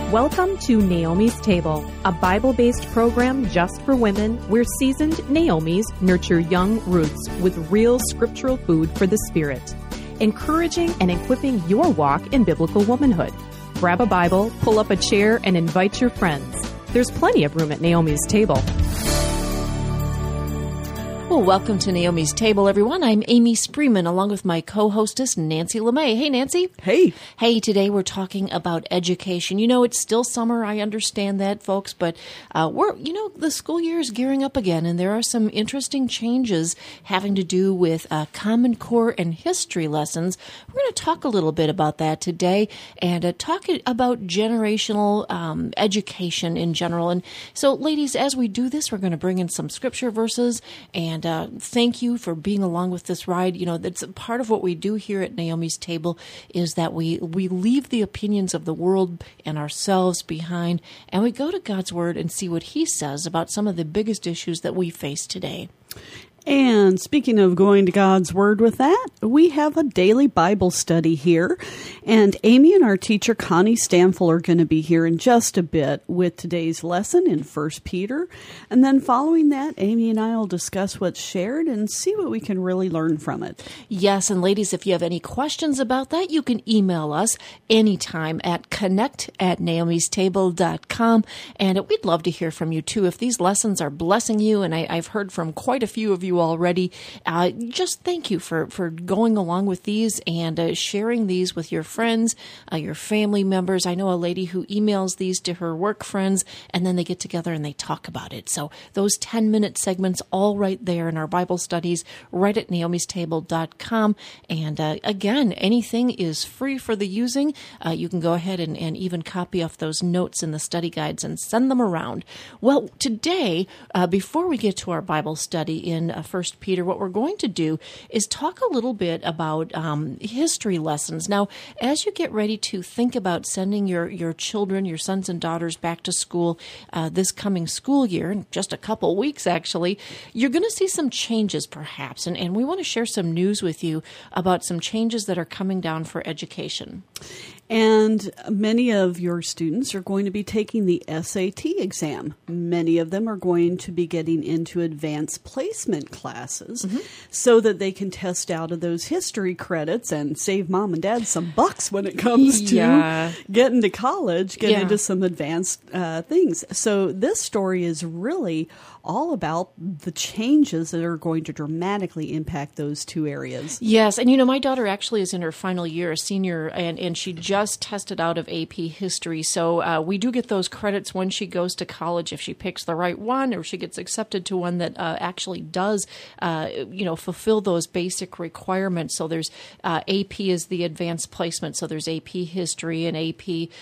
Welcome to Naomi's Table, a Bible-based program just for women where seasoned Naomis nurture young Ruths with real scriptural food for the spirit, encouraging and equipping your walk in biblical womanhood. Grab a Bible, pull up a chair, and invite your friends. There's plenty of room at Naomi's Table. Well, welcome to Naomi's Table, everyone. I'm Amy Spreeman, along with my co-hostess, Nancy LeMay. Hey, Nancy. Hey. Hey, today we're talking about education. You know, it's still summer. I understand that, folks, but the school year is gearing up again, and there are some interesting changes having to do with Common Core and history lessons. We're going to talk a little bit about that today and talk about generational education in general. And so, ladies, as we do this, we're going to bring in some scripture verses and thank you for being along with this ride. You know, that's part of what we do here at Naomi's Table is that we leave the opinions of the world and ourselves behind, and we go to God's Word and see what He says about some of the biggest issues that we face today. And speaking of going to God's Word with that, we have a daily Bible study here. And Amy and our teacher, Connie Stanfill, are going to be here in just a bit with today's lesson in 1 Peter. And then following that, Amy and I will discuss what's shared and see what we can really learn from it. Yes, and ladies, if you have any questions about that, you can email us anytime at connect@naomistable.com. And we'd love to hear from you, too. If these lessons are blessing you, and I've heard from quite a few of you already, just thank you for going along with these and sharing these with your friends, your family members. I know a lady who emails these to her work friends, and then they get together and they talk about it. So those 10-minute segments all right there in our Bible studies, right at naomistable.com. And again, anything is free for the using. You can go ahead and even copy off those notes in the study guides and send them around. Well, today, before we get to our Bible study in 1 Peter, what we're going to do is talk a little bit about history lessons. Now, as you get ready to think about sending your children, your sons and daughters back to school this coming school year, in just a couple weeks actually, you're going to see some changes perhaps, and we want to share some news with you about some changes that are coming down for education. And many of your students are going to be taking the SAT exam. Many of them are going to be getting into advanced placement classes so that they can test out of those history credits and save mom and dad some bucks when it comes to getting to college, get into some advanced things. So this story is really all about the changes that are going to dramatically impact those two areas. Yes, and you know, my daughter actually is in her final year, a senior, and she just tested out of AP History. So we do get those credits when she goes to college if she picks the right one or she gets accepted to one that actually does, fulfill those basic requirements. So there's AP is the advanced placement. So there's AP History and AP,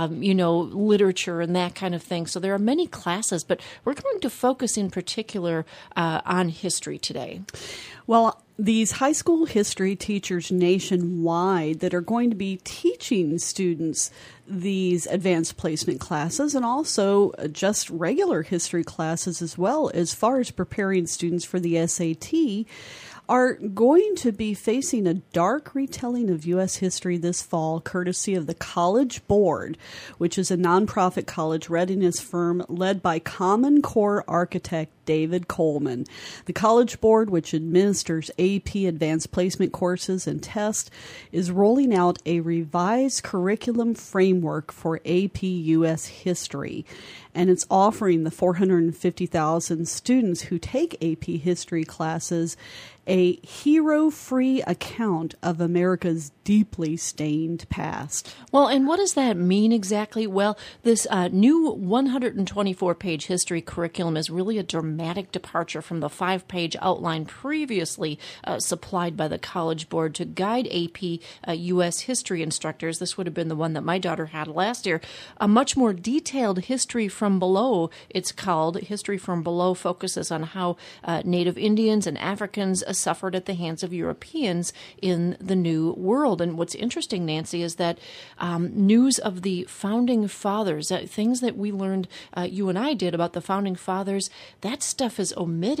literature and that kind of thing. So there are many classes, but we're going to focus in particular on history today. Well, these high school history teachers nationwide that are going to be teaching students these advanced placement classes and also just regular history classes as well, as far as preparing students for the SAT, are going to be facing a dark retelling of U.S. history this fall, courtesy of the College Board, which is a nonprofit college readiness firm led by Common Core architect David Coleman. The College Board, which administers AP advanced placement courses and tests, is rolling out a revised curriculum framework for AP U.S. history. And it's offering the 450,000 students who take AP history classes a hero-free account of America's deeply stained past. Well, and what does that mean exactly? Well, this new 124-page history curriculum is really a dramatic departure from the 5-page outline previously supplied by the College Board to guide AP U.S. history instructors. This would have been the one that my daughter had last year. A much more detailed history from below, it's called. History from Below focuses on how Native Indians and Africans suffered at the hands of Europeans in the New World. And what's interesting, Nancy, is that news of the Founding Fathers, things that we learned, you and I did about the Founding Fathers, that stuff is omitted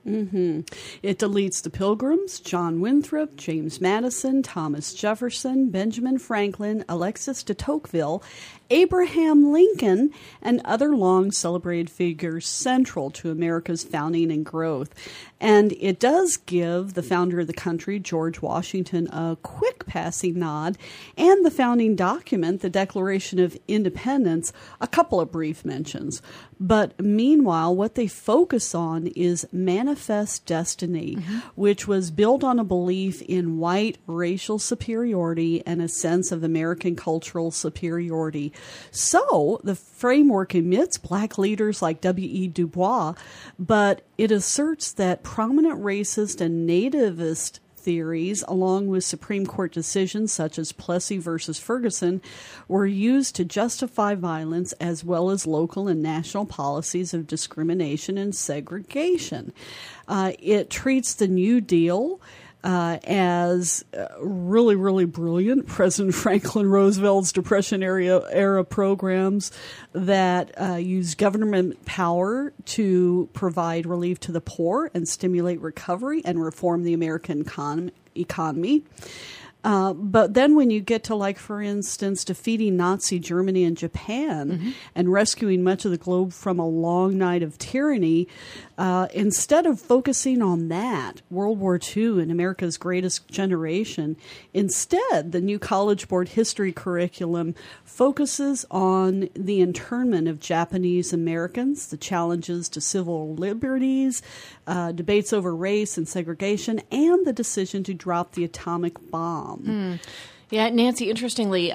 It deletes the Pilgrims, John Winthrop, James Madison, Thomas Jefferson, Benjamin Franklin, Alexis de Tocqueville, Abraham Lincoln, and other long-celebrated figures central to America's founding and growth. And it does give the founder of the country, George Washington, a quick passing nod, and the founding document, the Declaration of Independence, a couple of brief mentions. But meanwhile, what they focus on is Manifest Destiny, which was built on a belief in white racial superiority and a sense of American cultural superiority. So the framework emits black leaders like W.E. Du Bois, but it asserts that prominent racist and nativist theories, along with Supreme Court decisions such as Plessy versus Ferguson, were used to justify violence as well as local and national policies of discrimination and segregation. It treats the New Deal as really, really brilliant. President Franklin Roosevelt's Depression-era programs that use government power to provide relief to the poor and stimulate recovery and reform the American economy. But then when you get to, like, for instance, defeating Nazi Germany and Japan and rescuing much of the globe from a long night of tyranny, instead of focusing on that, World War II and America's greatest generation, instead the new College Board history curriculum focuses on the internment of Japanese Americans, the challenges to civil liberties, debates over race and segregation, and the decision to drop the atomic bomb. Yeah, Nancy, interestingly,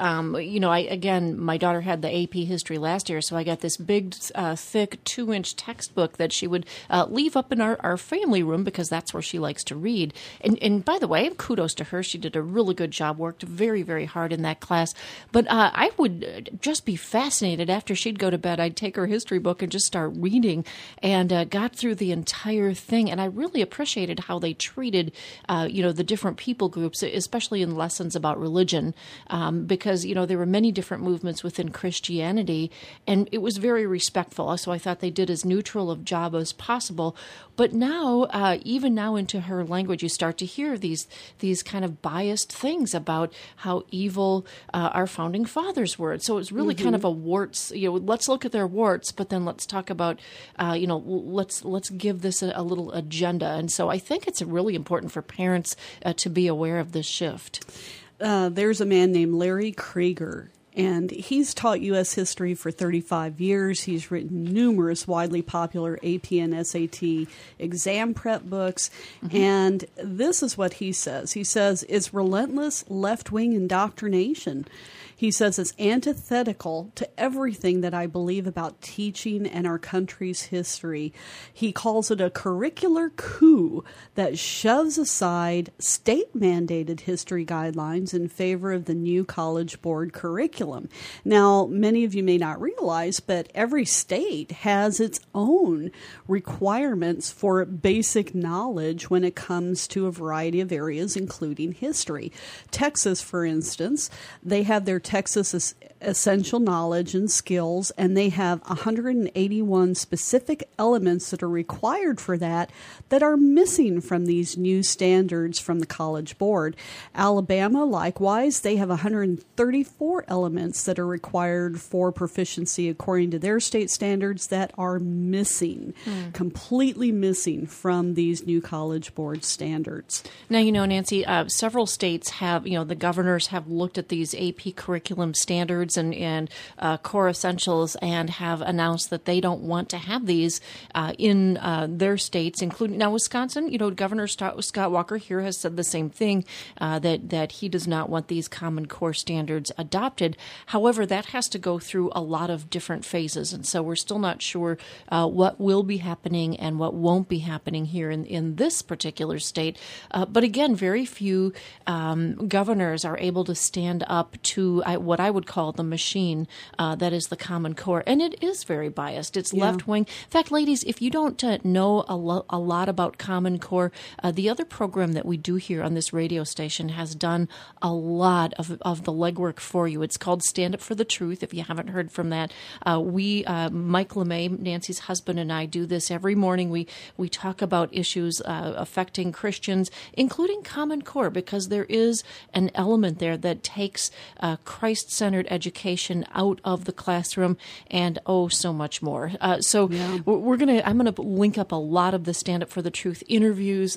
my daughter had the AP history last year, so I got this big, thick 2-inch textbook that she would leave up in our family room because that's where she likes to read. And by the way, kudos to her. She did a really good job, worked very, very hard in that class. But I would just be fascinated after she'd go to bed. I'd take her history book and just start reading and got through the entire thing. And I really appreciated how they treated, the different people groups, especially in lessons about religion, because, there were many different movements within Christianity, and it was very respectful. So I thought they did as neutral of job as possible. But now, even now into her language, you start to hear these kind of biased things about how evil our founding fathers were. So it's really kind of a warts, let's look at their warts, but then let's talk about, let's give this a little agenda. And so I think it's really important for parents to be aware of this shift. There's a man named Larry Krieger, and he's taught U.S. history for 35 years. He's written numerous widely popular AP and SAT exam prep books, and this is what he says. He says, it's relentless left-wing indoctrination. He says it's antithetical to everything that I believe about teaching and our country's history. He calls it a curricular coup that shoves aside state-mandated history guidelines in favor of the new College Board curriculum. Now, many of you may not realize, but every state has its own requirements for basic knowledge when it comes to a variety of areas, including history. Texas, for instance, they have their Texas Essential Knowledge and Skills, and they have 181 specific elements that are required for that are missing from these new standards from the College Board. Alabama, likewise, they have 134 elements that are required for proficiency according to their state standards that are missing, completely missing from these new College Board standards. Now, Nancy, several states have, the governors have looked at these AP curriculum standards and core essentials and have announced that they don't want to have these in their states, including now Wisconsin. Governor Scott Walker here has said the same thing, that he does not want these Common Core standards adopted. However, that has to go through a lot of different phases, and so we're still not sure what will be happening and what won't be happening here in this particular state. But again, very few governors are able to stand up to what I would call the machine that is the Common Core. And it is very biased. It's left-wing. In fact, ladies, if you don't know a lot about Common Core, the other program that we do here on this radio station has done a lot of the legwork for you. It's called Stand Up for the Truth, if you haven't heard from that. Mike LeMay, Nancy's husband, and I do this every morning. We talk about issues affecting Christians, including Common Core, because there is an element there that takes Christ-centered education out of the classroom and so much more. I'm going to link up a lot of the Stand Up for the Truth interviews,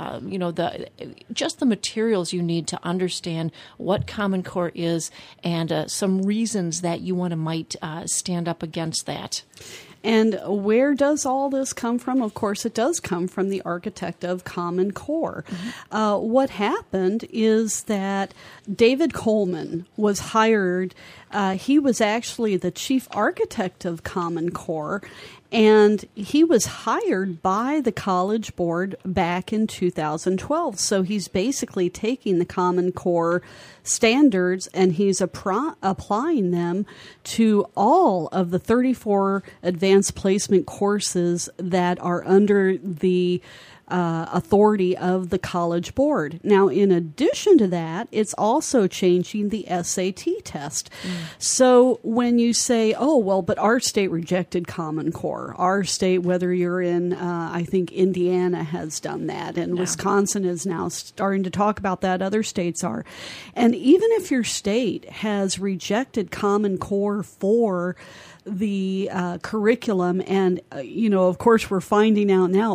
just the materials you need to understand what Common Core is and some reasons that you might stand up against that. And where does all this come from? Of course, it does come from the architect of Common Core. Mm-hmm. What happened is that David Coleman was hired. He was actually the chief architect of Common Core, and he was hired by the College Board back in 2012. So he's basically taking the Common Core standards and he's applying them to all of the 34 advanced placement courses that are under the authority of the College Board. Now, in addition to that, it's also changing the SAT test. So when you say, but our state rejected Common Core, our state, whether you're in, I think Indiana has done that, and Wisconsin is now starting to talk about that, other states are. And even if your state has rejected Common Core for the curriculum, and of course we're finding out now,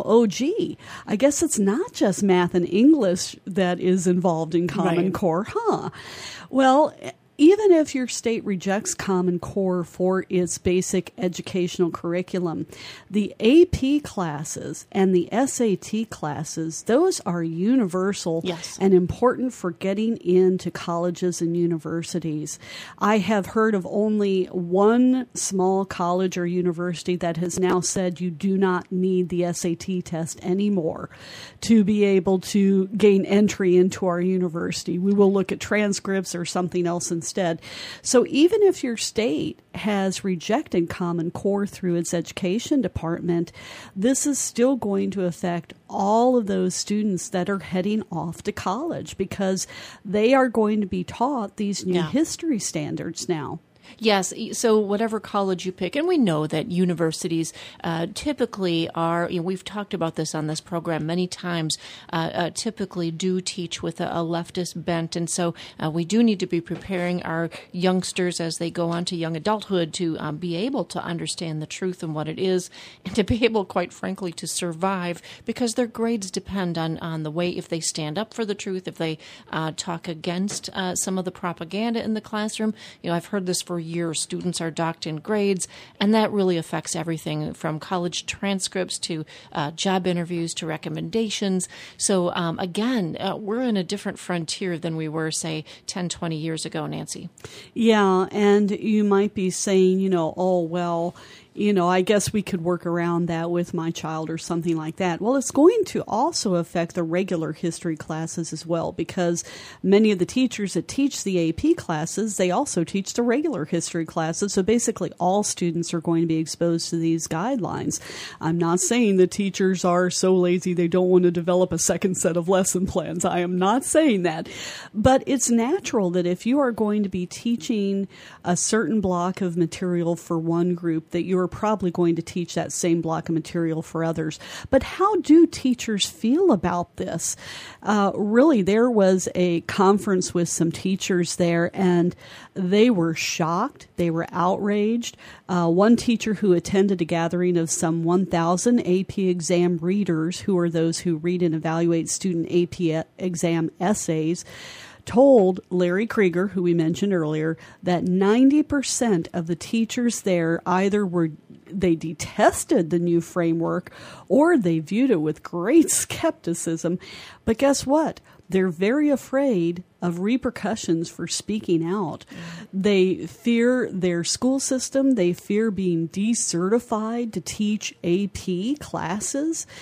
I guess it's not just math and English that is involved in Common Core, Well, even if your state rejects Common Core for its basic educational curriculum, the AP classes and the SAT classes, those are universal and important for getting into colleges and universities. I have heard of only one small college or university that has now said you do not need the SAT test anymore to be able to gain entry into our university. We will look at transcripts or something else instead. So even if your state has rejected Common Core through its education department, this is still going to affect all of those students that are heading off to college because they are going to be taught these new history standards now. Yes, so whatever college you pick, and we know that universities typically are, we've talked about this on this program many times, typically do teach with a leftist bent, and so we do need to be preparing our youngsters as they go on to young adulthood to be able to understand the truth and what it is, and to be able, quite frankly, to survive, because their grades depend on the way, if they stand up for the truth, if they talk against some of the propaganda in the classroom. I've heard this for years. Students are docked in grades, and that really affects everything from college transcripts to job interviews to recommendations. So again, we're in a different frontier than we were, say, 10, 20 years ago, Nancy. Yeah, and you might be saying, I guess we could work around that with my child or something like that. Well, it's going to also affect the regular history classes as well, because many of the teachers that teach the AP classes, they also teach the regular history classes. So basically all students are going to be exposed to these guidelines. I'm not saying the teachers are so lazy they don't want to develop a second set of lesson plans. I am not saying that. But it's natural that if you are going to be teaching a certain block of material for one group, that you're probably going to teach that same block of material for others. But how do teachers feel about this? Really, there was a conference with some teachers there, and they were shocked. They were outraged. One teacher who attended a gathering of some 1,000 AP exam readers, who are those who read and evaluate student AP exam essays, told Larry Krieger, who we mentioned earlier, that 90% of the teachers there either they detested the new framework or they viewed it with great skepticism. But guess what? They're very afraid of repercussions for speaking out. They fear their school system. They fear being decertified to teach AP classes.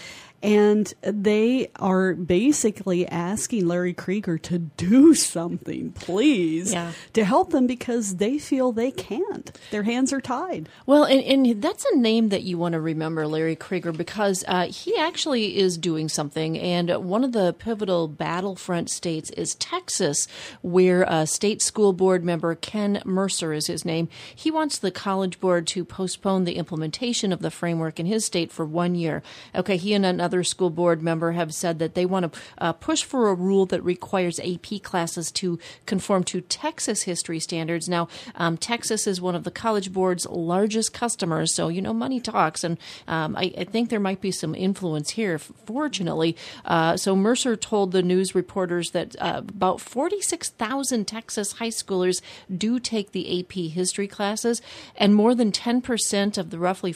And they are basically asking Larry Krieger to do something, please, to help them because they feel they can't. Their hands are tied. Well, and that's a name that you want to remember, Larry Krieger, because he actually is doing something. And one of the pivotal battlefront states is Texas, where State School Board member Ken Mercer is his name. He wants the College Board to postpone the implementation of the framework in his state for 1 year. Okay, he and another school board member have said that they want to push for a rule that requires AP classes to conform to Texas history standards. Now, Texas is one of the College Board's largest customers, so, money talks, and I think there might be some influence here, fortunately. So Mercer told the news reporters that about 46,000 Texas high schoolers do take the AP history classes, and more than 10% of the roughly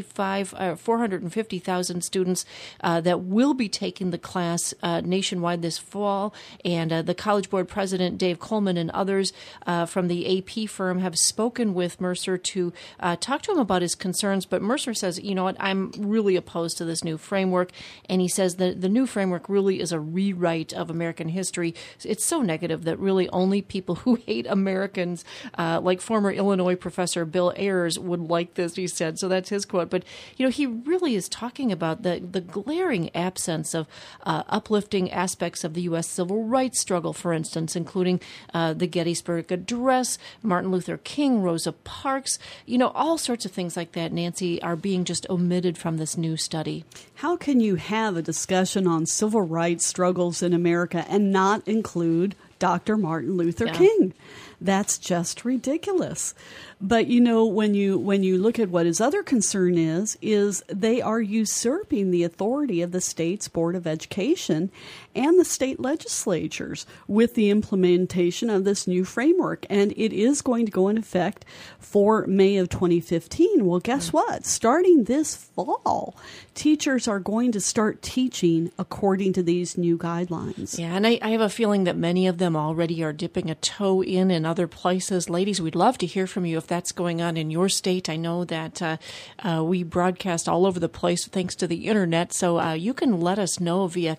450,000 students that will be taking the class nationwide this fall. And the College Board President Dave Coleman and others from the AP firm have spoken with Mercer to talk to him about his concerns. But Mercer says, you know what, I'm really opposed to this new framework. And he says that the new framework really is a rewrite of American history. It's so negative that really only people who hate Americans, like former Illinois professor Bill Ayers, would like this, he said. So that's his quote. But, he really is talking about the glaring absence of uplifting aspects of the U.S. civil rights struggle, for instance, including the Gettysburg Address, Martin Luther King, Rosa Parks, all sorts of things like that, Nancy, are being just omitted from this new study. How can you have a discussion on civil rights struggles in America and not include Dr. Martin Luther King? That's just ridiculous. But, when you look at what his other concern is they are usurping the authority of the state's Board of Education and the state legislatures with the implementation of this new framework. And it is going to go in effect for May of 2015. Well, guess what? Starting this fall, teachers are going to start teaching according to these new guidelines. Yeah, and I have a feeling that many of them already are dipping a toe in other places. Ladies, we'd love to hear from you if that's going on in your state. I know that we broadcast all over the place thanks to the internet, so you can let us know via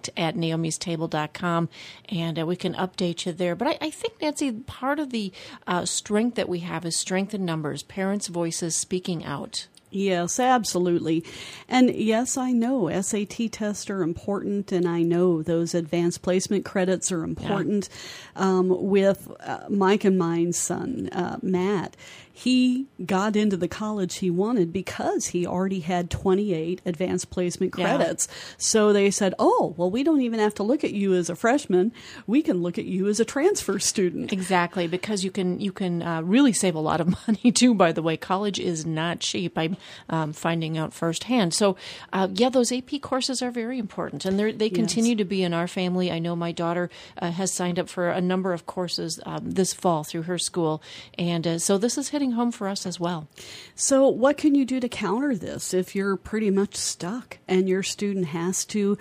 connect@naomistable.com, and we can update you there. But I think, Nancy, part of the strength that we have is strength in numbers, parents' voices speaking out. Yes, absolutely. And yes, I know SAT tests are important, and I know those advanced placement credits are important. With Mike and mine's son, Matt, he got into the college he wanted because he already had 28 advanced placement credits. So they said, oh, well, we don't even have to look at you as a freshman. We can look at you as a transfer student. Exactly, because you can really save a lot of money, too, by the way. College is not cheap. I'm finding out firsthand. So, those AP courses are very important, and they continue to be in our family. I know my daughter has signed up for a number of courses this fall through her school, and so this is hitting home for us as well. So what can you do to counter this if you're pretty much stuck and your student has to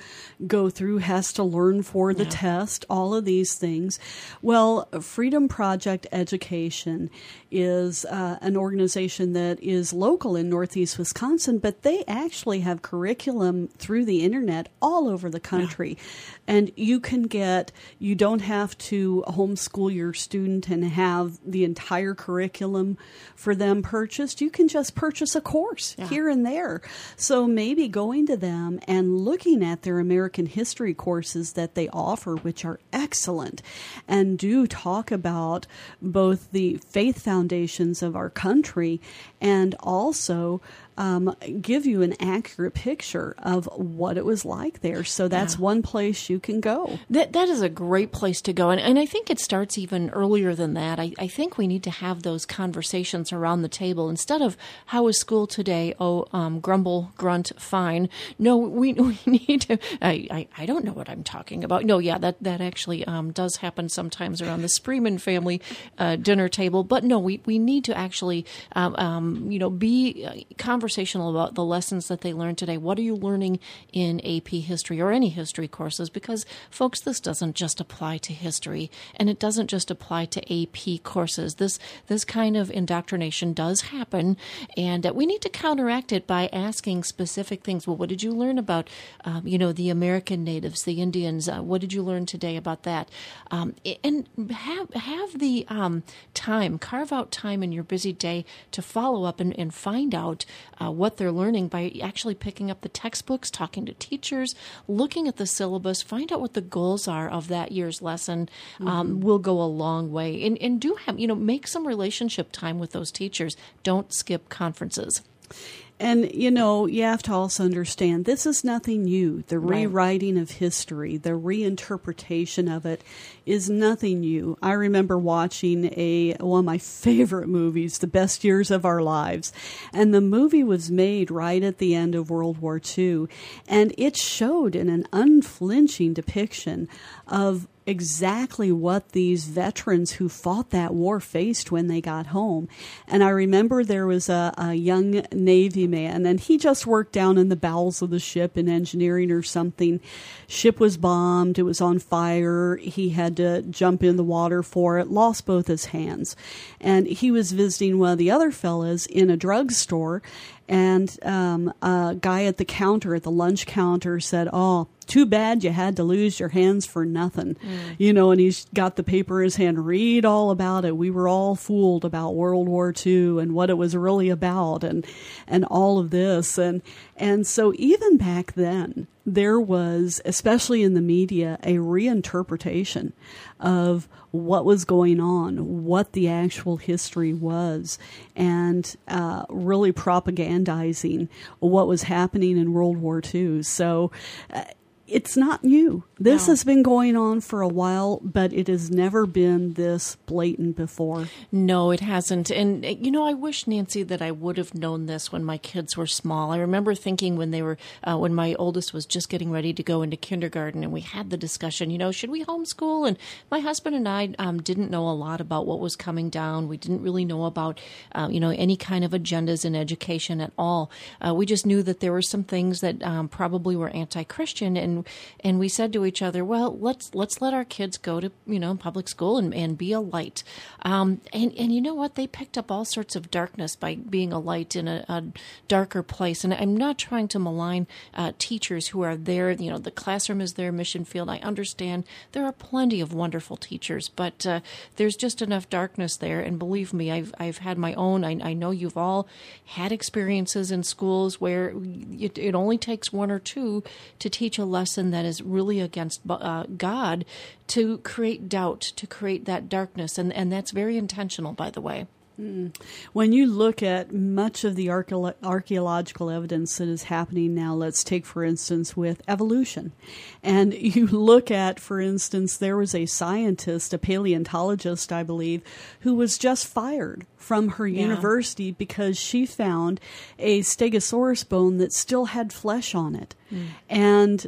learn for the test, all of these things? Well, Freedom Project Education is an organization that is local in Northeast Wisconsin, but they actually have curriculum through the internet all over the country. And you don't have to homeschool your student and have the entire curriculum for them purchased. You can just purchase a course here and there. So maybe going to them and looking at their American history courses that they offer, which are excellent, and do talk about both the faith foundations of our country and also give you an accurate picture of what it was like there. So that's one place you can go. That is a great place to go. And I think it starts even earlier than that. I think we need to have those conversations around the table instead of how was school today? Grumble, grunt, fine. No, we need to, I don't know what I'm talking about. No, that actually does happen sometimes around the Spreeman family dinner table. But no, we need to actually, be conversational conversational about the lessons that they learned today. What are you learning in AP history or any history courses? Because, folks, this doesn't just apply to history, and it doesn't just apply to AP courses. This kind of indoctrination does happen, and we need to counteract it by asking specific things. Well, what did you learn about, the American natives, the Indians? What did you learn today about that? And have the time, carve out time in your busy day to follow up and find out what they're learning by actually picking up the textbooks, talking to teachers, looking at the syllabus, find out what the goals are of that year's lesson. Will go a long way. And do have, make some relationship time with those teachers. Don't skip conferences. And, you have to also understand, this is nothing new. The rewriting of history, the reinterpretation of it is nothing new. I remember watching one of my favorite movies, The Best Years of Our Lives. And the movie was made right at the end of World War II. And it showed in an unflinching depiction of exactly what these veterans who fought that war faced when they got home. And I remember there was a young Navy man, and he just worked down in the bowels of the ship in engineering or something. Ship was bombed. It was on fire. He had to jump in the water for it, lost both his hands. And he was visiting one of the other fellas in a drugstore, and a guy at the counter, at the lunch counter, said, "Oh, too bad you had to lose your hands for nothing." And he's got the paper in his hand. Read all about it. We were all fooled about World War II and what it was really about, and all of this. And so even back then, there was, especially in the media, a reinterpretation of what was going on, what the actual history was, and really propagandizing what was happening in World War II. So it's not new. This has been going on for a while, but it has never been this blatant before. No, it hasn't. And, I wish, Nancy, that I would have known this when my kids were small. I remember thinking when my oldest was just getting ready to go into kindergarten, and we had the discussion, should we homeschool? And my husband and I didn't know a lot about what was coming down. We didn't really know about, any kind of agendas in education at all. We just knew that there were some things that probably were anti-Christian, and we said to each other, well, let's let our kids go to public school and be a light. And you know what? They picked up all sorts of darkness by being a light in a darker place. And I'm not trying to malign teachers who are there. The classroom is their mission field. I understand there are plenty of wonderful teachers, but there's just enough darkness there. And believe me, I've had my own. I know you've all had experiences in schools where it only takes one or two to teach a lesson that is really against God, to create doubt, to create that darkness. And that's very intentional, by the way. When you look at much of the archaeological evidence that is happening now, let's take, for instance, with evolution. And you look at, for instance, there was a scientist, a paleontologist, I believe, who was just fired from her university because she found a Stegosaurus bone that still had flesh on it. And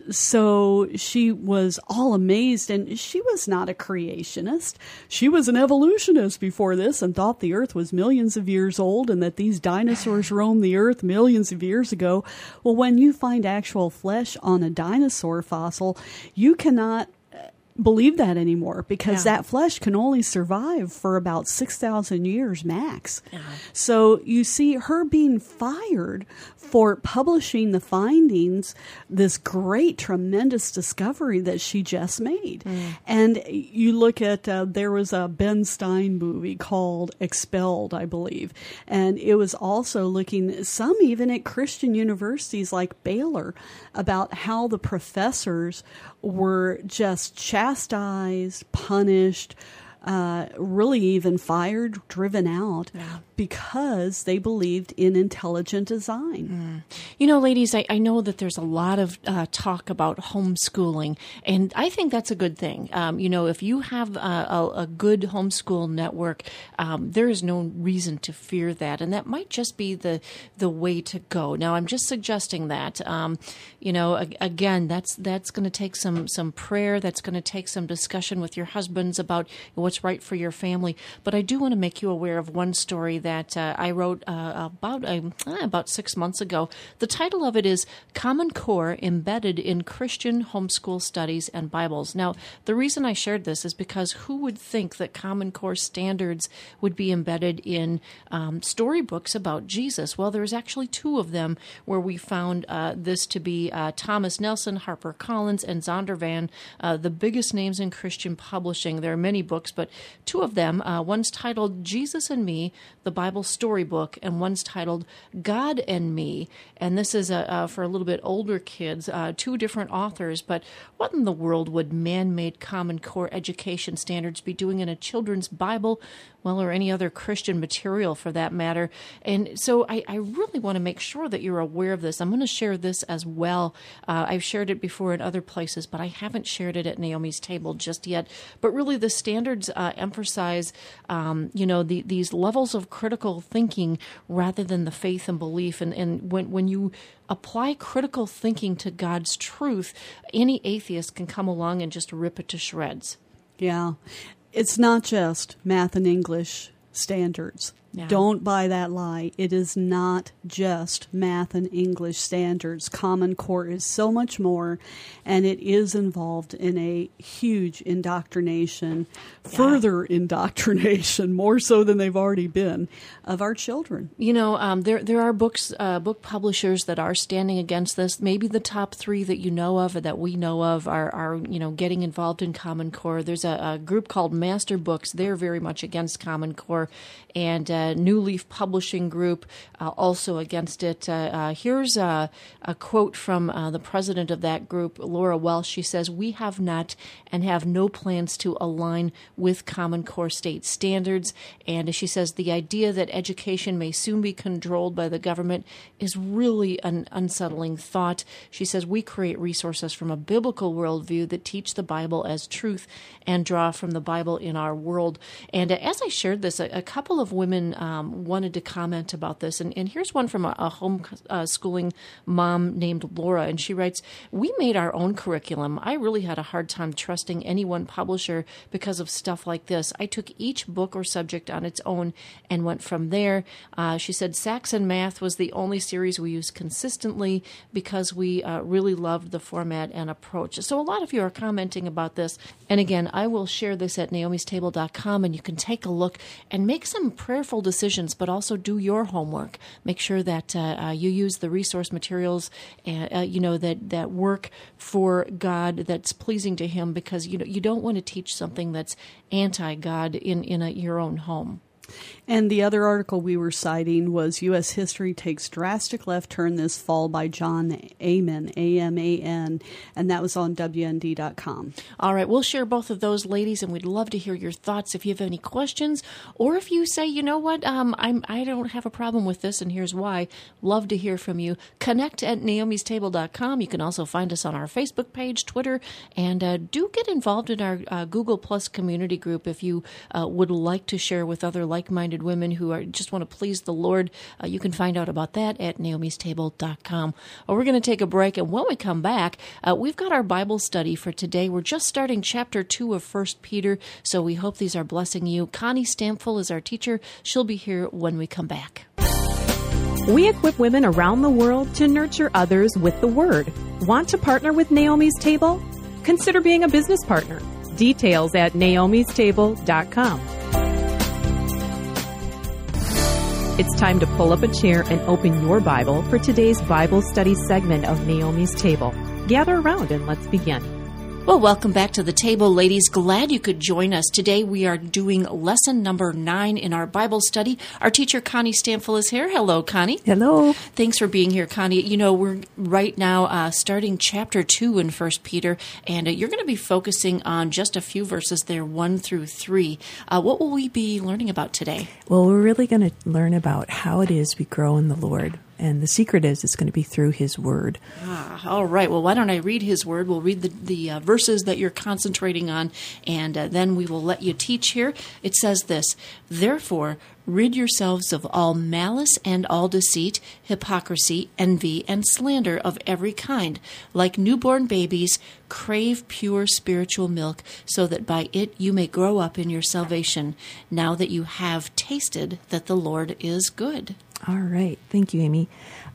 so she was all amazed, and she was not a creationist. She was an evolutionist before this and thought the earth was millions of years old and that these dinosaurs roamed the earth millions of years ago. Well, when you find actual flesh on a dinosaur fossil, you cannot believe that anymore because that flesh can only survive for about 6,000 years max. So you see her being fired for publishing the findings, this great, tremendous discovery that she just made. And you look at, there was a Ben Stein movie called Expelled, I believe. And it was also looking, some even at Christian universities like Baylor, about how the professors were just chastised, punished, really even fired, driven out because they believed in intelligent design. Ladies, I know that there's a lot of talk about homeschooling, and I think that's a good thing. If you have a good homeschool network, there is no reason to fear that, and that might just be the way to go. Now, I'm just suggesting that. Again, that's going to take some prayer. That's going to take some discussion with your husbands about what's what's right for your family. But I do want to make you aware of one story that I wrote about 6 months ago. The title of it is Common Core Embedded in Christian Homeschool Studies and Bibles. Now, the reason I shared this is because who would think that Common Core standards would be embedded in storybooks about Jesus? Well, there's actually two of them where we found this to be Thomas Nelson, HarperCollins, and Zondervan, the biggest names in Christian publishing. There are many books, but two of them, one's titled Jesus and Me, the Bible Storybook, and one's titled God and Me. And this is for a little bit older kids, two different authors. But what in the world would man-made Common Core education standards be doing in a children's Bible? Well, or any other Christian material for that matter. And so I really want to make sure that you're aware of this. I'm going to share this as well. I've shared it before in other places, but I haven't shared it at Naomi's Table just yet. But really the standards emphasize, these levels of critical thinking rather than the faith and belief. And when you apply critical thinking to God's truth, any atheist can come along and just rip it to shreds. Yeah. It's not just math and English standards. Yeah. Don't buy that lie. It is not just math and English standards. Common Core is so much more, and it is involved in a huge indoctrination, further indoctrination, more so than they've already been, of our children. There are book publishers that are standing against this. Maybe the top three that you know of or that we know of are getting involved in Common Core. There's a group called Master Books. They're very much against Common Core, and New Leaf Publishing Group also against it. Here's a quote from the president of that group, Laura Welsh. She says, "We have not and have no plans to align with Common Core state standards." And she says, the idea that education may soon be controlled by the government is really an unsettling thought. She says, "We create resources from a biblical worldview that teach the Bible as truth and draw from the Bible in our world." And as I shared this, a couple of women wanted to comment about this. And here's one from a homeschooling mom named Laura. And she writes, "We made our own curriculum. I really had a hard time trusting any one publisher because of stuff like this. I took each book or subject on its own and went from there." She said, "Saxon Math was the only series we used consistently because we really loved the format and approach." So a lot of you are commenting about this. And again, I will share this at naomistable.com, and you can take a look and make some prayerful decisions, but also do your homework. Make sure that you use the resource materials, that work for God, that's pleasing to Him, because you don't want to teach something that's anti-God in your own home. And the other article we were citing was U.S. History Takes Drastic Left Turn This Fall by John Aman, A-M-A-N, and that was on WND.com. All right, we'll share both of those, ladies, and we'd love to hear your thoughts. If you have any questions, or if you say, you know what, I don't have a problem with this, and here's why, love to hear from you. Connect at naomistable.com. You can also find us on our Facebook page, Twitter, and do get involved in our Google Plus community group if you would like to share with other like-minded women who just want to please the Lord. You can find out about that at naomistable.com. Well, we're going to take a break, and when we come back, we've got our Bible study for today. We're just starting chapter 2 of 1 Peter, so we hope these are blessing you. Connie Stampfel is our teacher. She'll be here when we come back. We equip women around the world to nurture others with the Word. Want to partner with Naomi's Table? Consider being a business partner. Details at naomistable.com. It's time to pull up a chair and open your Bible for today's Bible study segment of Naomi's Table. Gather around and let's begin. Well, welcome back to the table, ladies. Glad you could join us. Today we are doing lesson number 9 in our Bible study. Our teacher, Connie Stampfel, is here. Hello, Connie. Hello. Thanks for being here, Connie. We're right now starting chapter 2 in 1 Peter, and you're going to be focusing on just a few verses there, 1 through 3. What will we be learning about today? Well, we're really going to learn about how it is we grow in the Lord. And the secret is it's going to be through His Word. All right. Well, why don't I read His Word? We'll read the verses that you're concentrating on, and then we will let you teach here. It says this, "Therefore, rid yourselves of all malice and all deceit, hypocrisy, envy, and slander of every kind. Like newborn babies, crave pure spiritual milk, so that by it you may grow up in your salvation, now that you have tasted that the Lord is good." All right. Thank you, Amy.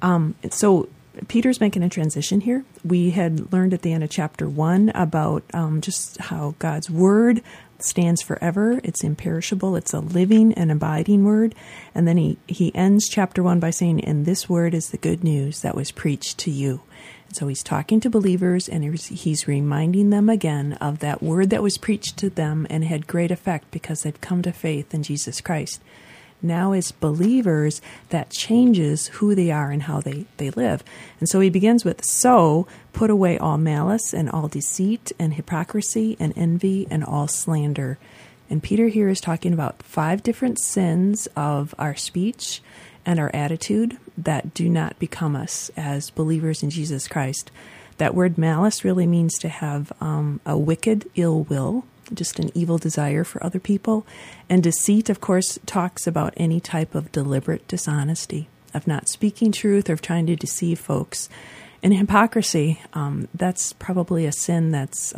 So Peter's making a transition here. We had learned at the end of chapter 1 about just how God's Word stands forever. It's imperishable. It's a living and abiding Word. And then he ends chapter 1 by saying, "And this Word is the good news that was preached to you." And so he's talking to believers, and he's reminding them again of that Word that was preached to them and had great effect because they've come to faith in Jesus Christ. Now as believers, that changes who they are and how they live. And so he begins with, "So put away all malice and all deceit and hypocrisy and envy and all slander." And Peter here is talking about 5 different sins of our speech and our attitude that do not become us as believers in Jesus Christ. That word malice really means to have a wicked ill will, just an evil desire for other people. And deceit, of course, talks about any type of deliberate dishonesty, of not speaking truth or of trying to deceive folks. And hypocrisy, that's probably a sin that's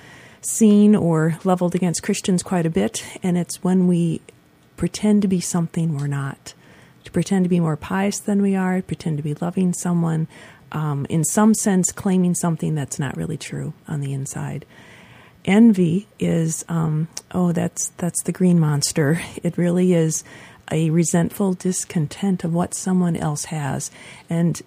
seen or leveled against Christians quite a bit. And it's when we pretend to be something we're not, to pretend to be more pious than we are, pretend to be loving someone, in some sense claiming something that's not really true on the inside. Envy is, that's the green monster. It really is a resentful discontent of what someone else has. And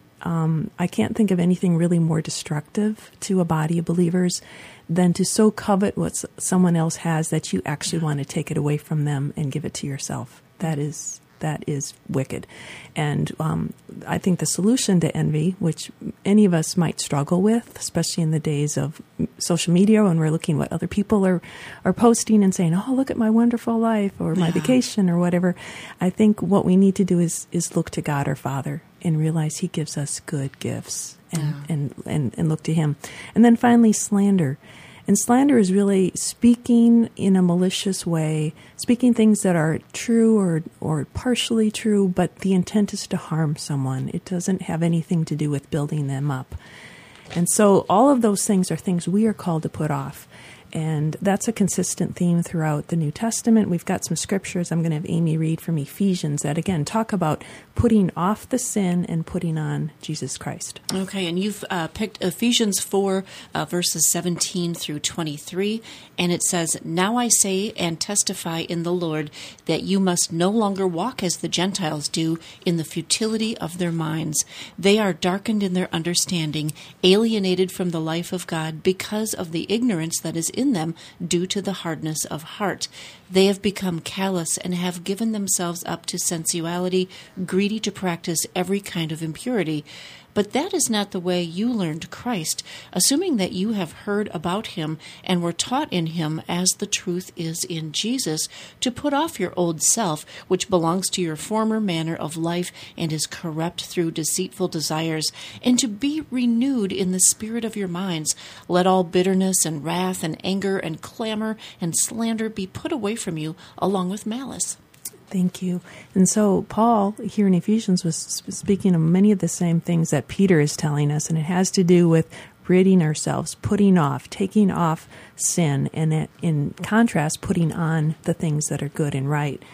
I can't think of anything really more destructive to a body of believers than to so covet what someone else has that you actually want to take it away from them and give it to yourself. That is wicked. And I think the solution to envy, which any of us might struggle with, especially in the days of social media when we're looking what other people are posting and saying, "Oh, look at my wonderful life," or my vacation or whatever. I think what we need to do is look to God our Father and realize He gives us good gifts and look to Him. And then finally, slander. And slander is really speaking in a malicious way, speaking things that are true or partially true, but the intent is to harm someone. It doesn't have anything to do with building them up. And so all of those things are things we are called to put off. And that's a consistent theme throughout the New Testament. We've got some scriptures I'm going to have Amy read from Ephesians that, again, talk about putting off the sin and putting on Jesus Christ. Okay, and you've picked Ephesians 4, verses 17 through 23, and it says, "Now I say and testify in the Lord that you must no longer walk as the Gentiles do in the futility of their minds. They are darkened in their understanding, alienated from the life of God because of the ignorance that is in them due to the hardness of heart. They have become callous and have given themselves up to sensuality, greedy to practice every kind of impurity. But that is not the way you learned Christ, assuming that you have heard about Him and were taught in Him as the truth is in Jesus, to put off your old self, which belongs to your former manner of life and is corrupt through deceitful desires, and to be renewed in the spirit of your minds. Let all bitterness and wrath and anger and clamor and slander be put away from you, along with malice." Thank you. And so Paul here in Ephesians was speaking of many of the same things that Peter is telling us, and it has to do with ridding ourselves, putting off, taking off sin, and in contrast, putting on the things that are good and right.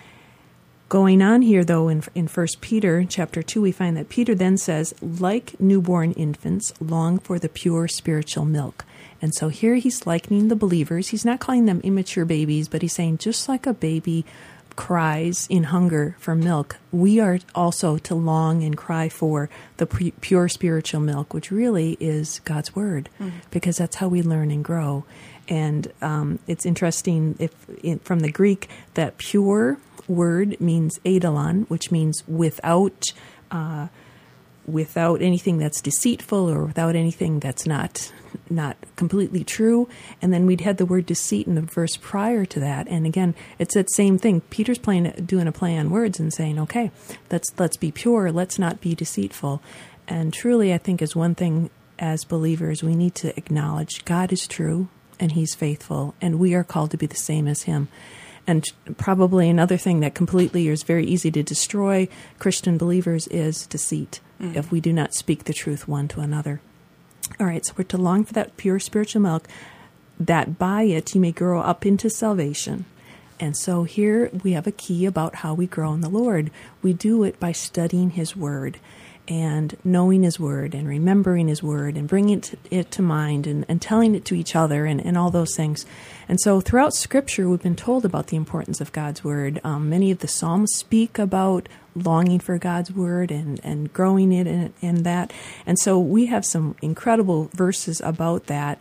Going on here, though, in 1 Peter chapter 2, we find that Peter then says, "Like newborn infants, long for the pure spiritual milk." And so here he's likening the believers. He's not calling them immature babies, but he's saying just like a baby cries in hunger for milk, we are also to long and cry for the pure spiritual milk, which really is God's Word, because that's how we learn and grow. And it's interesting, from the Greek, that pure word means eidolon, which means without anything that's deceitful or without anything that's not not completely true. And then we'd had the word deceit in the verse prior to that. And again, it's that same thing. Peter's doing a play on words and saying, okay, let's be pure. Let's not be deceitful. And truly, I think is one thing as believers, we need to acknowledge God is true and he's faithful, and we are called to be the same as him. And probably another thing that completely is very easy to destroy Christian believers is deceit, if we do not speak the truth one to another. All right, so we're to long for that pure spiritual milk, that by it you may grow up into salvation. And so here we have a key about how we grow in the Lord. We do it by studying his word and knowing his word and remembering his word and bringing it to mind and telling it to each other and all those things. And so throughout Scripture, we've been told about the importance of God's word. Many of the Psalms speak about longing for God's word and growing it in that. And so we have some incredible verses about that.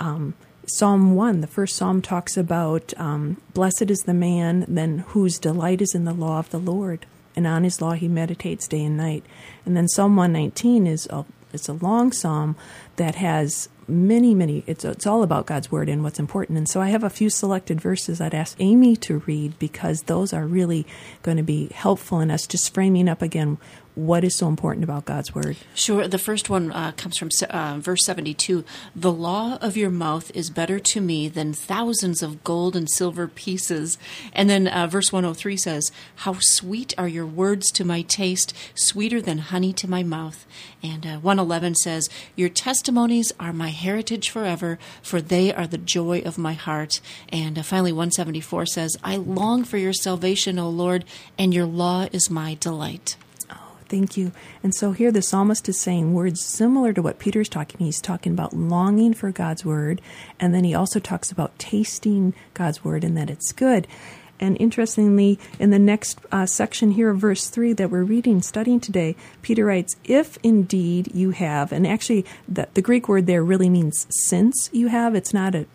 Psalm 1, the first psalm, talks about blessed is the man then whose delight is in the law of the Lord, and on his law he meditates day and night. And then Psalm 119 it's a long psalm that has many, it's all about God's word and what's important. And so I have a few selected verses I'd ask Amy to read, because those are really going to be helpful in us just framing up again what is so important about God's word. Sure. The first one comes from verse 72. The law of your mouth is better to me than thousands of gold and silver pieces. And then verse 103 says, how sweet are your words to my taste, sweeter than honey to my mouth. And 111 says, your testimonies are my heritage forever, for they are the joy of my heart. And finally, 174 says, I long for your salvation, O Lord, and your law is my delight. Thank you. And so here the psalmist is saying words similar to what Peter's talking. He's talking about longing for God's word, and then he also talks about tasting God's word and that it's good. And interestingly, in the next section here of verse 3 that we're reading, studying today, Peter writes, if indeed you have, and actually the Greek word there really means since you have. It's not a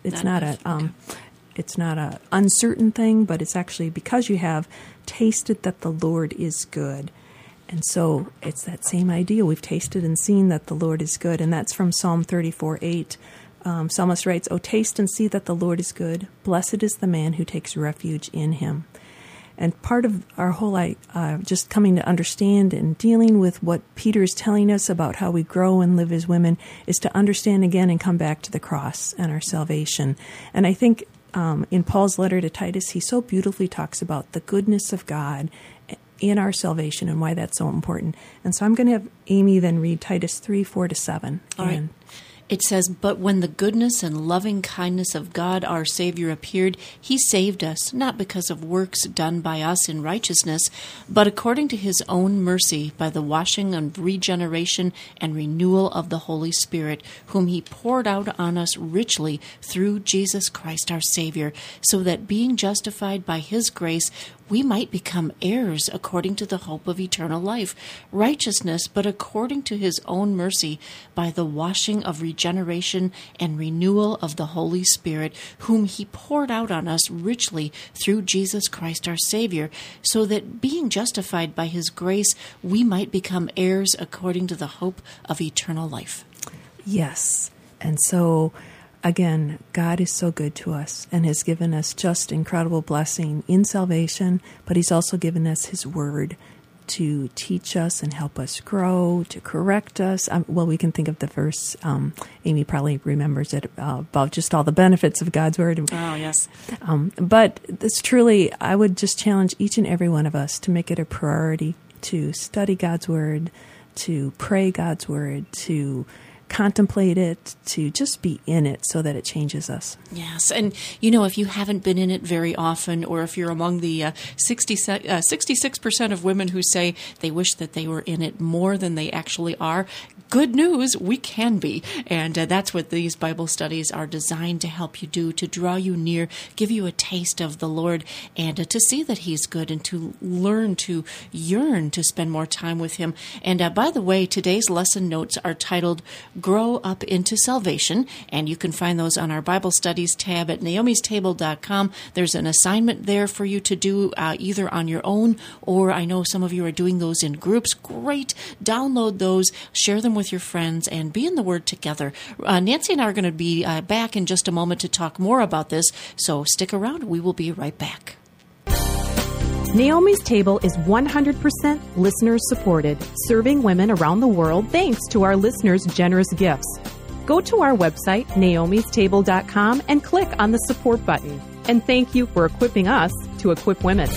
uncertain thing, but it's actually because you have tasted that the Lord is good. And so it's that same idea. We've tasted and seen that the Lord is good. And that's from Psalm 34:8. Psalmist writes, oh, taste and see that the Lord is good. Blessed is the man who takes refuge in him. And part of our whole just coming to understand and dealing with what Peter is telling us about how we grow and live as women is to understand again and come back to the cross and our salvation. And I think in Paul's letter to Titus, he so beautifully talks about the goodness of God in our salvation and why that's so important. And so I'm going to have Amy then read Titus 3:4-7. All right. It says, but when the goodness and loving kindness of God our Savior appeared, he saved us, not because of works done by us in righteousness, but according to his own mercy, by the washing and regeneration and renewal of the Holy Spirit, whom he poured out on us richly through Jesus Christ our Savior, so that being justified by his grace, we might become heirs according to the hope of eternal life, righteousness, but according to his own mercy, by the washing of regeneration and renewal of the Holy Spirit, whom he poured out on us richly through Jesus Christ our Savior, so that being justified by his grace, we might become heirs according to the hope of eternal life. Yes. And so again, God is so good to us and has given us just incredible blessing in salvation, but he's also given us his word to teach us and help us grow, to correct us. We can think of the verse, Amy probably remembers it, about just all the benefits of God's word. Oh, yes. But this truly, I would just challenge each and every one of us to make it a priority to study God's word, to pray God's word, to contemplate it, to just be in it so that it changes us. Yes. And, if you haven't been in it very often, or if you're among the 66% of women who say they wish that they were in it more than they actually are, good news, we can be. And that's what these Bible studies are designed to help you do, to draw you near, give you a taste of the Lord, and to see that he's good, and to learn to yearn to spend more time with him. And by the way, today's lesson notes are titled, Grow Up into Salvation. And you can find those on our Bible Studies tab at naomistable.com. There's an assignment there for you to do either on your own, or I know some of you are doing those in groups. Great. Download those, share them with your friends, and be in the Word together. Nancy and I are going to be back in just a moment to talk more about this, so stick around. We will be right back. Naomi's Table is 100% listener supported, serving women around the world thanks to our listeners' generous gifts. Go to our website, naomistable.com, and click on the support button. And thank you for equipping us to equip women.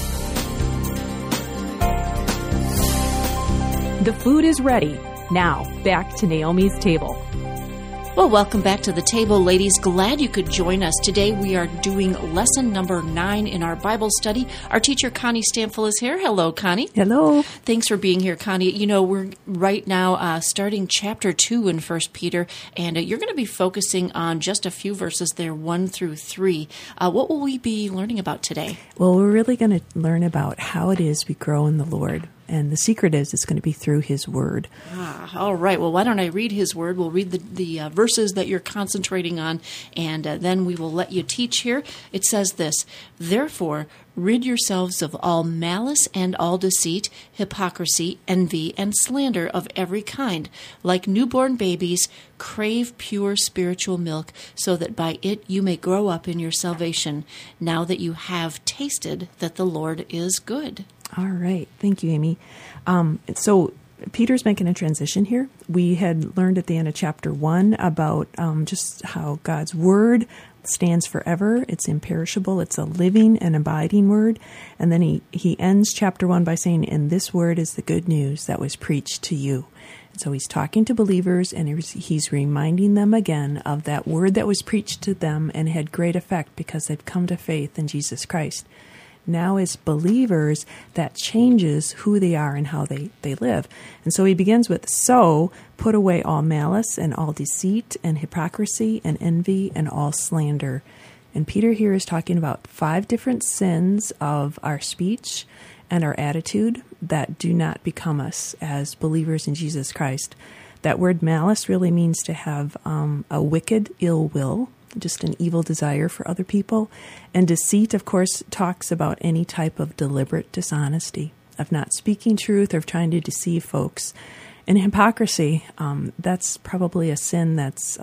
The food is ready. Now, back to Naomi's Table. Well, welcome back to the table, ladies. Glad you could join us. Today we are doing lesson number 9 in our Bible study. Our teacher, Connie Stamfel, is here. Hello, Connie. Hello. Thanks for being here, Connie. You know, we're right now starting chapter 2 in 1 Peter, and you're going to be focusing on just a few verses there, 1 through 3. What will we be learning about today? Well, we're really going to learn about how it is we grow in the Lord. And the secret is it's going to be through His Word. All right. Well, why don't I read His Word? We'll read the verses that you're concentrating on, and then we will let you teach here. It says this: Therefore, rid yourselves of all malice and all deceit, hypocrisy, envy, and slander of every kind. Like newborn babies, crave pure spiritual milk, so that by it you may grow up in your salvation, now that you have tasted that the Lord is good. All right. Thank you, Amy. So Peter's making a transition here. We had learned at the end of chapter 1 about just how God's Word stands forever. It's imperishable. It's a living and abiding Word. And then he ends chapter 1 by saying, and this Word is the good news that was preached to you. And so he's talking to believers, and he's reminding them again of that Word that was preached to them and had great effect because they've come to faith in Jesus Christ. Now as believers, that changes who they are and how they live. And so he begins with, so put away all malice and all deceit and hypocrisy and envy and all slander. And Peter here is talking about 5 different sins of our speech and our attitude that do not become us as believers in Jesus Christ. That word malice really means to have a wicked ill will, just an evil desire for other people. And deceit, of course, talks about any type of deliberate dishonesty, of not speaking truth or of trying to deceive folks. And hypocrisy, that's probably a sin that's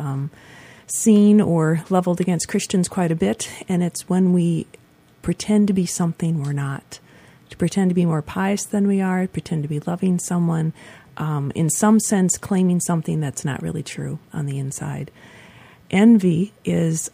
seen or leveled against Christians quite a bit. And it's when we pretend to be something we're not, to pretend to be more pious than we are, pretend to be loving someone, in some sense claiming something that's not really true on the inside. Envy is,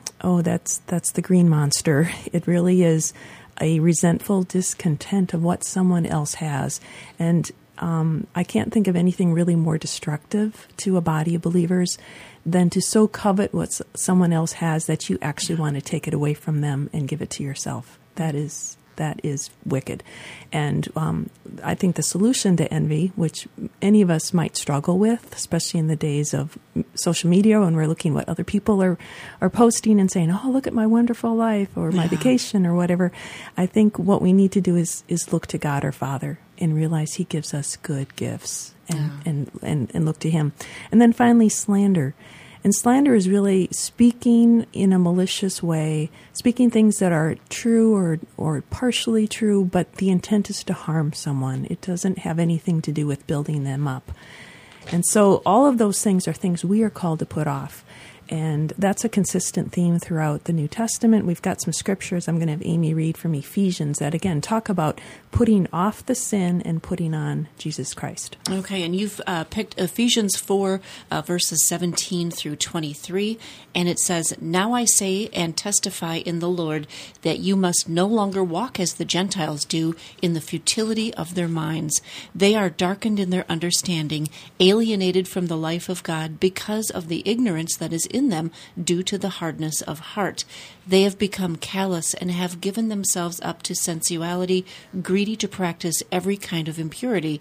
that's the green monster. It really is a resentful discontent of what someone else has. And I can't think of anything really more destructive to a body of believers than to so covet what someone else has that you actually want to take it away from them and give it to yourself. That is wicked. And I think the solution to envy, which any of us might struggle with, especially in the days of social media when we're looking what other people are posting and saying, oh, look at my wonderful life or my vacation or whatever. I think what we need to do is look to God our Father and realize He gives us good gifts and look to Him. And then finally, slander. And slander is really speaking in a malicious way, speaking things that are true or partially true, but the intent is to harm someone. It doesn't have anything to do with building them up. And so all of those things are things we are called to put off. And that's a consistent theme throughout the New Testament. We've got some scriptures I'm going to have Amy read from Ephesians that, again, talk about putting off the sin and putting on Jesus Christ. Okay, and you've picked Ephesians 4, verses 17 through 23, and it says, Now I say and testify in the Lord that you must no longer walk as the Gentiles do in the futility of their minds. They are darkened in their understanding, alienated from the life of God because of the ignorance that is in them due to the hardness of heart. They have become callous and have given themselves up to sensuality, greedy to practice every kind of impurity.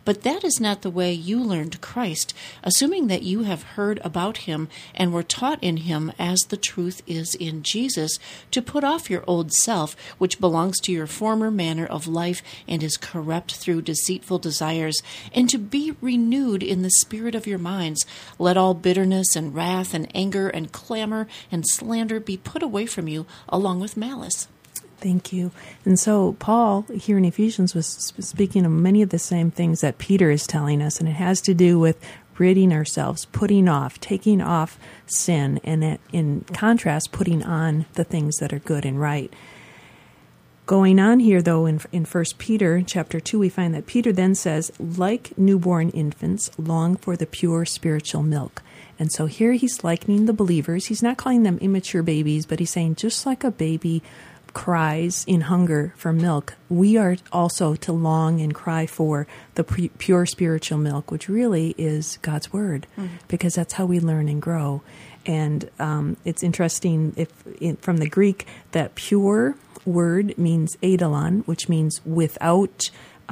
But that is not the way you learned Christ, assuming that you have heard about him and were taught in him as the truth is in Jesus, to put off your old self, which belongs to your former manner of life and is corrupt through deceitful desires, and to be renewed in the spirit of your minds. Let all bitterness and wrath and anger and clamor and slander be put away from you, along with malice. Thank you. And so Paul here in Ephesians was speaking of many of the same things that Peter is telling us, and it has to do with ridding ourselves, putting off, taking off sin, and in contrast, putting on the things that are good and right. Going on here, though, in 1 Peter chapter 2, we find that Peter then says, like newborn infants, long for the pure spiritual milk. And so here he's likening the believers. He's not calling them immature babies, but he's saying just like a baby cries in hunger for milk, we are also to long and cry for the pure spiritual milk, which really is God's Word, because that's how we learn and grow. And it's interesting from the Greek that pure word means eidolon, which means without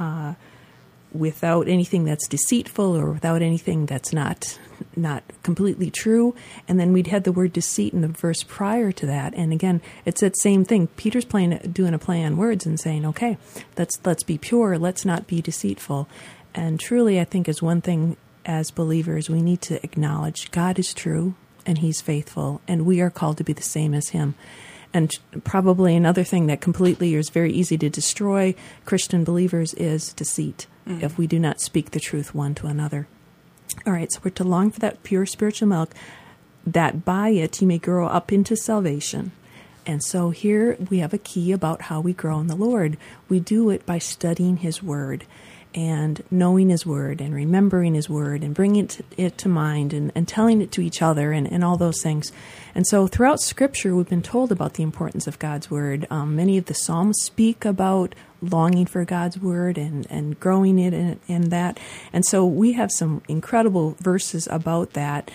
anything that's deceitful or without anything that's not completely true. And then we'd had the word deceit in the verse prior to that. And again, it's that same thing. Peter's doing a play on words and saying, okay, let's be pure, let's not be deceitful. And truly, I think is one thing as believers, we need to acknowledge God is true and he's faithful, and we are called to be the same as him. And probably another thing that completely is very easy to destroy Christian believers is deceit, if we do not speak the truth one to another. All right, so we're to long for that pure spiritual milk, that by it you may grow up into salvation. And so here we have a key about how we grow in the Lord. We do it by studying his word and knowing his word and remembering his word and bringing it to mind and telling it to each other and all those things. And so throughout Scripture, we've been told about the importance of God's word. Many of the Psalms speak about longing for God's word and growing it in that. And so we have some incredible verses about that.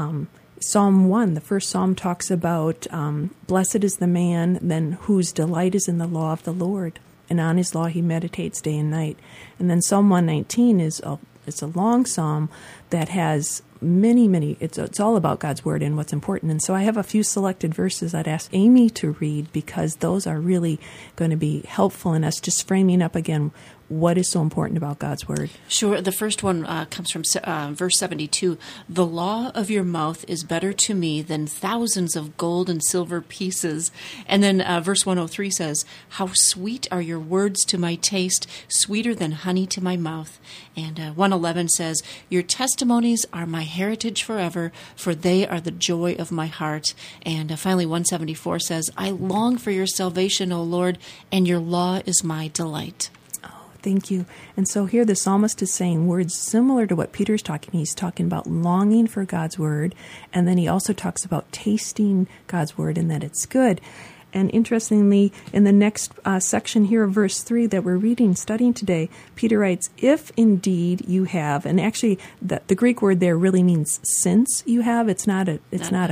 Psalm 1, the first psalm, talks about blessed is the man then whose delight is in the law of the Lord, and on his law he meditates day and night. And then Psalm 119 it's a long psalm that has many, it's all about God's word and what's important. And so I have a few selected verses I'd ask Amy to read, because those are really going to be helpful in us just framing up again what is so important about God's word. Sure. The first one comes from verse 72. The law of your mouth is better to me than thousands of gold and silver pieces. And then verse 103 says, how sweet are your words to my taste, sweeter than honey to my mouth. And 111 says, your testimonies are my heritage forever, for they are the joy of my heart. And finally, 174 says, I long for your salvation, O Lord, and your law is my delight. Thank you. And so here the psalmist is saying words similar to what Peter's talking. He's talking about longing for God's word, and then he also talks about tasting God's word and that it's good. And interestingly, in the next section here of verse 3 that we're studying today, Peter writes, if indeed you have, and actually the Greek word there really means since you have. It's not a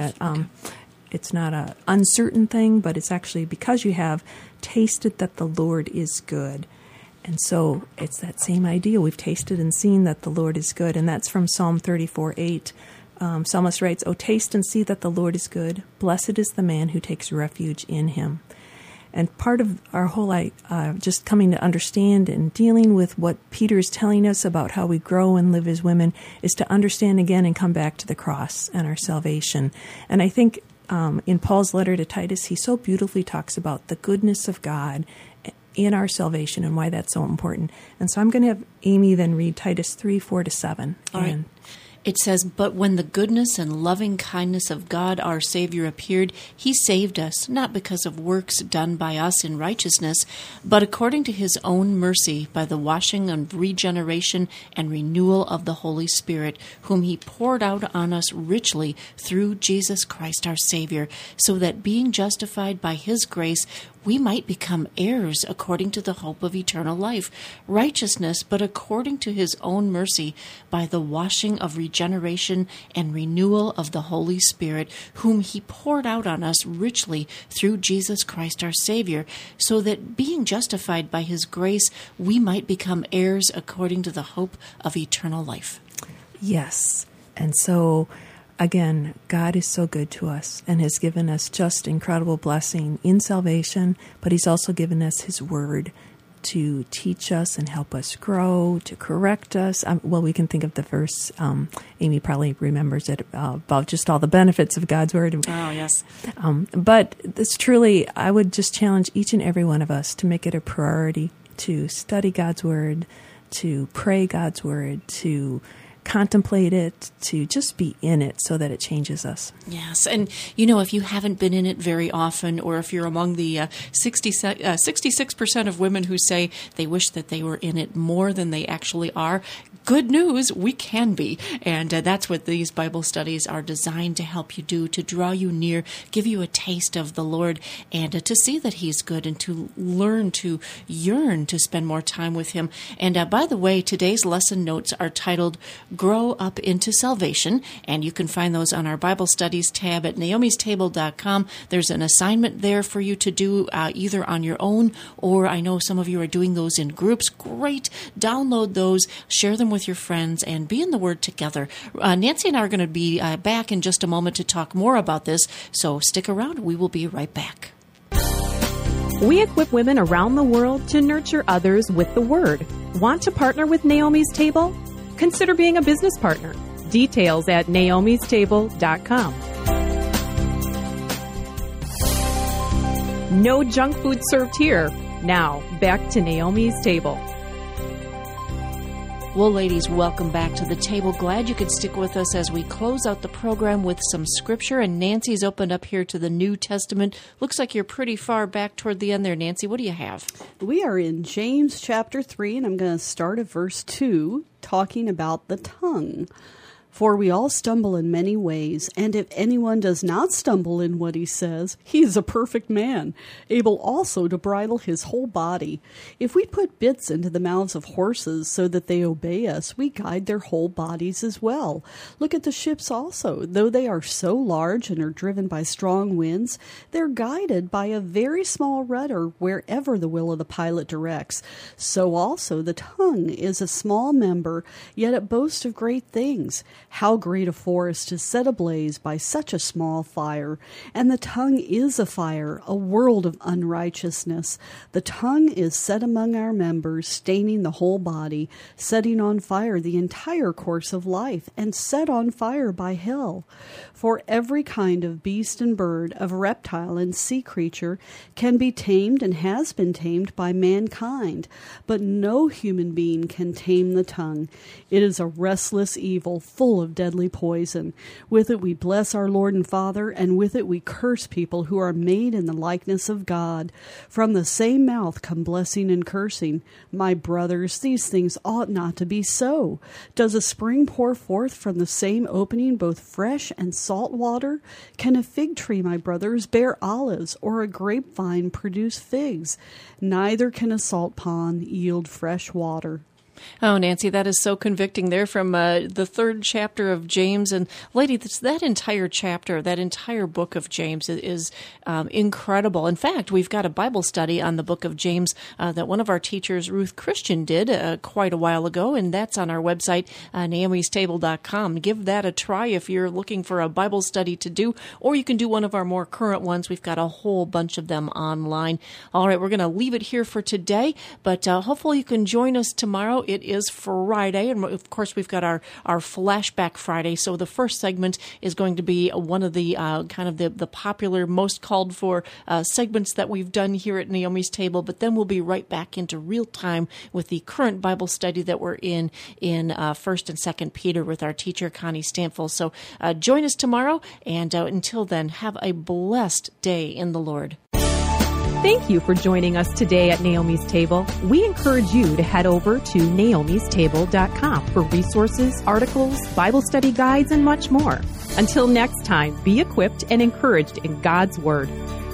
uncertain thing, but it's actually because you have tasted that the Lord is good. And so it's that same idea. We've tasted and seen that the Lord is good. And that's from Psalm 34:8. Psalmist writes, "O taste and see that the Lord is good. Blessed is the man who takes refuge in him." And part of our whole just coming to understand and dealing with what Peter is telling us about how we grow and live as women is to understand again and come back to the cross and our salvation. And I think in Paul's letter to Titus, he so beautifully talks about the goodness of God in our salvation and why that's so important. And so I'm going to have Amy then read Titus 3:4-7. All right. It says, but when the goodness and loving kindness of God our Savior appeared, he saved us, not because of works done by us in righteousness, but according to his own mercy, by the washing and regeneration and renewal of the Holy Spirit, whom he poured out on us richly through Jesus Christ our Savior, so that being justified by his grace, we might become heirs according to the hope of eternal life, righteousness, but according to his own mercy, by the washing of regeneration regeneration and renewal of the Holy Spirit, whom he poured out on us richly through Jesus Christ our Savior, so that being justified by his grace, we might become heirs according to the hope of eternal life. Yes. And so, again, God is so good to us and has given us just incredible blessing in salvation, but he's also given us his word to teach us and help us grow, to correct us. Well, we can think of the verse, Amy probably remembers it, about just all the benefits of God's word. Oh, yes. But this truly, I would just challenge each and every one of us to make it a priority to study God's word, to pray God's word, to contemplate it, to just be in it so that it changes us. Yes. And, if you haven't been in it very often, or if you're among the 66% of women who say they wish that they were in it more than they actually are, good news, we can be. And that's what these Bible studies are designed to help you do, to draw you near, give you a taste of the Lord, and to see that he's good, and to learn to yearn to spend more time with him. And by the way, today's lesson notes are titled Grow Up into Salvation, and you can find those on our Bible Studies tab at naomistable.com. There's an assignment there for you to do either on your own, or I know some of you are doing those in groups. Great. Download those, share them with your friends, and be in the Word together. Nancy and I are going to be back in just a moment to talk more about this, so stick around. We will be right back. We equip women around the world to nurture others with the Word. Want to partner with Naomi's Table? Consider being a business partner. Details at naomistable.com. No junk food served here. Now, back to Naomi's Table. Well, ladies, welcome back to the table. Glad you could stick with us as we close out the program with some scripture. And Nancy's opened up here to the New Testament. Looks like you're pretty far back toward the end there, Nancy. What do you have? We are in James chapter 3, and I'm going to start at verse 2, talking about the tongue. For we all stumble in many ways, and if anyone does not stumble in what he says, he is a perfect man, able also to bridle his whole body. If we put bits into the mouths of horses so that they obey us, we guide their whole bodies as well. Look at the ships also. Though they are so large and are driven by strong winds, they're guided by a very small rudder wherever the will of the pilot directs. So also the tongue is a small member, yet it boasts of great things. How great a forest is set ablaze by such a small fire. And the tongue is a fire, a world of unrighteousness. The tongue is set among our members, staining the whole body, setting on fire the entire course of life, and set on fire by hell. For every kind of beast and bird, of reptile and sea creature, can be tamed and has been tamed by mankind. But no human being can tame the tongue. It is a restless evil, full of deadly poison. With it we bless our Lord and Father, and with it we curse people who are made in the likeness of God. From the same mouth come blessing and cursing. My brothers, these things ought not to be so. Does a spring pour forth from the same opening both fresh and salt water? Can a fig tree, my brothers, bear olives, or a grapevine produce figs? Neither can a salt pond yield fresh water. Oh, Nancy, that is so convicting there from the third chapter of James. And lady, that entire chapter, that entire book of James is incredible. In fact, we've got a Bible study on the book of James that one of our teachers, Ruth Christian, did quite a while ago, and that's on our website, naomistable.com. Give that a try if you're looking for a Bible study to do, or you can do one of our more current ones. We've got a whole bunch of them online. All right, we're going to leave it here for today, but hopefully you can join us tomorrow. It is Friday, and of course we've got our Flashback Friday. So the first segment is going to be one of the kind of the popular, most called for segments that we've done here at Naomi's Table. But then we'll be right back into real time with the current Bible study that we're in 1st and 2nd Peter with our teacher Connie Stampfel. So join us tomorrow, and until then, have a blessed day in the Lord. Thank you for joining us today at Naomi's Table. We encourage you to head over to naomistable.com for resources, articles, Bible study guides, and much more. Until next time, be equipped and encouraged in God's Word.